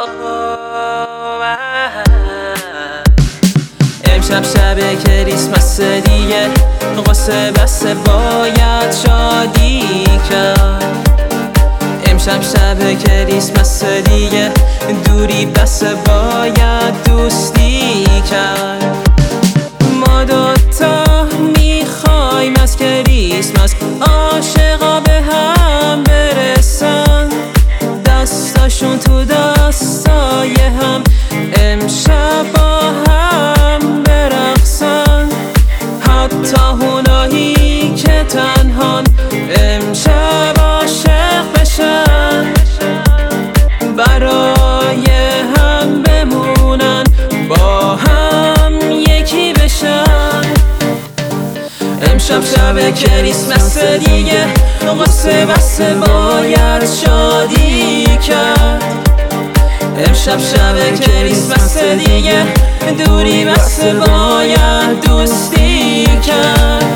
امشب شب کریسمس دیگه، قصه بسه باید شادی کرد. امشب شب کریسمس دیگه، دوری بسه باید دوستی کرد. ما دوتا میخوایم از کریسمس عاشقا به هم برسن، دستاشون تو دستای هم امشب با هم برقصن. حتی اونایی که تنهان امشب عاشق بشن، برای هم بمونن، با هم یکی بشن. امشب شب کریسمس دیگه، قصه بسه باید شادی کرد. امشب شب کریسمس دیگه، دوری بسه باید دوستی کرد.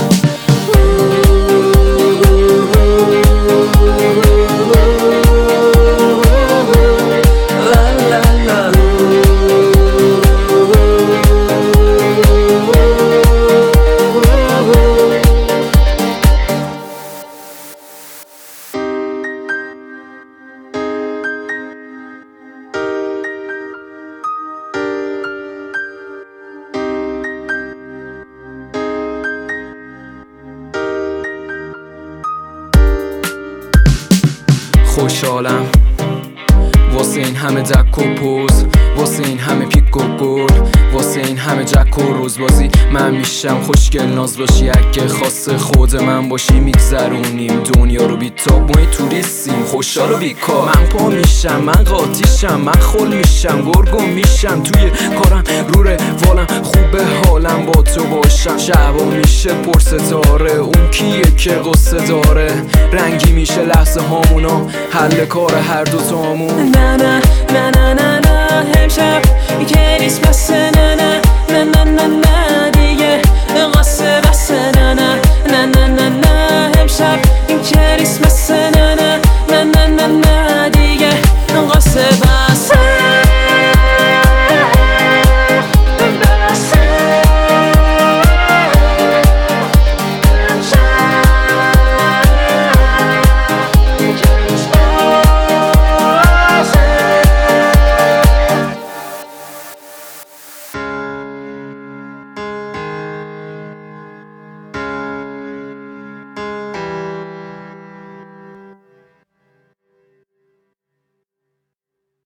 خوشحالم واسه این همه دک و پوز، واسه این همه پیک و گل، واسه این همه جک و روزبازی. من میشم خوشگل ناز باشی، اگه خاص خود من باشی میگذرونیم دنیا رو بی تاب. ما توریستیم خوشحال و بیکار. من پا میشم، من قاطیشم، من خل میشم، گرگم میشم توی کارم، رو روالم خوبه حالم با تو باشم. شبا میشه پرستاره، اون کیه که قصه داره، رنگی میشه لحظه هامونا، حل کار هر دو تامون. نه نه نه نه نه